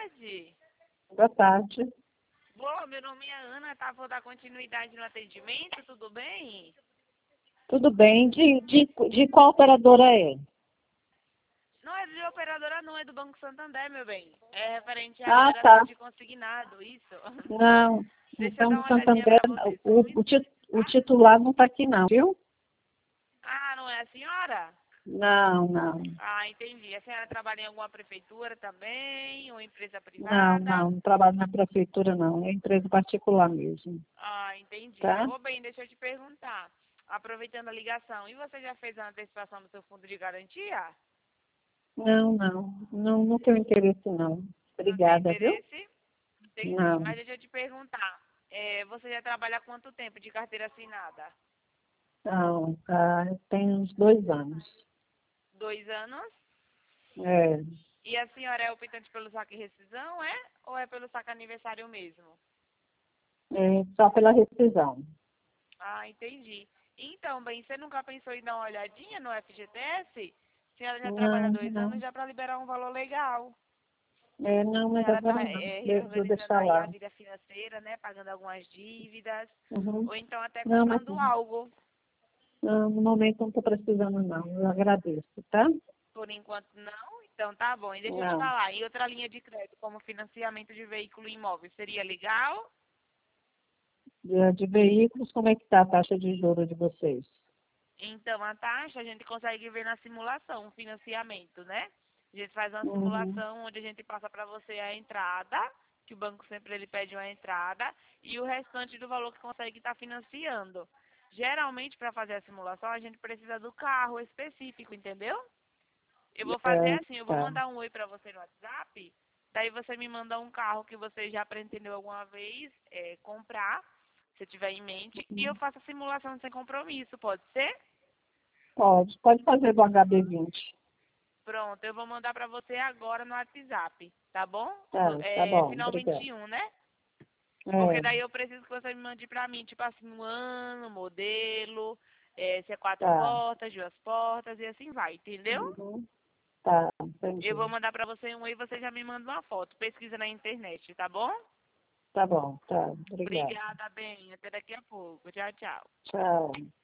tarde. Boa tarde. Boa, meu nome é Ana, tá? Vou dar continuidade no atendimento, tudo bem? Tudo bem? De qual operadora é? Não é de operadora, não, é do Banco Santander, meu bem. É referente à Ah, liberação tá. de consignado, isso. Não. Deixa eu Então, dar do uma olhadinha Santander, pra você, só um minuto, o tá? titular não está aqui não, viu? Ah, não é a senhora? Não, não. Ah, entendi. A senhora trabalha em alguma prefeitura também, ou empresa Não, privada? não. Não trabalho na prefeitura, não. É empresa particular mesmo. Ah, entendi. Tá? Ô, bem, deixa eu te perguntar. Aproveitando a ligação, e você já fez a antecipação do seu fundo de garantia? Não, não. Não, não tenho interesse, não. Não tem Obrigada, viu? interesse? Entendi. Não. Mas deixa eu te perguntar. Você já trabalha há quanto tempo de carteira assinada? Não. Tem uns 2 anos. 2 anos? É. E a senhora é optante pelo saque rescisão, é? Ou é pelo saque aniversário mesmo? Só pela rescisão. Ah, entendi. Então, bem, você nunca pensou em dar uma olhadinha no FGTS? A senhora já trabalha há Não, 2 anos não. já para liberar um valor legal. Não, A mas senhora está agora não. Vou reorganizando deixar aí a lá. vida financeira, né? Pagando algumas dívidas. Uhum. Ou então até Não, mas comprando algo. não, no momento não estou precisando, não. Eu agradeço, tá? Por enquanto não, então tá bom. E deixa eu te Não. falar, e outra linha de crédito, como financiamento de veículo imóvel, seria legal? De veículos, como é que está a taxa de juros de vocês? Então a taxa a gente consegue ver na simulação, o financiamento, né? A gente faz uma Uhum. simulação onde a gente passa para você a entrada, que o banco sempre ele pede uma entrada, e o restante do valor que consegue estar financiando. Geralmente, para fazer a simulação, a gente precisa do carro específico, entendeu? Eu vou fazer assim, eu vou Tá. mandar um oi pra você no WhatsApp, daí você me manda um carro que você já pretendeu alguma vez comprar, se tiver em mente, e eu faço a simulação sem compromisso, pode ser? Pode fazer do HB20. Pronto, eu vou mandar pra você agora no WhatsApp, tá bom? Tá bom, Final obrigada. 21, né? Porque É, daí eu preciso que você me mande pra mim, tipo assim, um ano, modelo, se é 4 portas, 2 portas e assim vai, entendeu? uhum. Tá, Eu vou entendi. mandar pra você um e você já me manda uma foto. Pesquisa na internet, tá bom? Tá bom, tá. Obrigada. Obrigada, bem. Até daqui a pouco. Tchau, tchau. Tchau.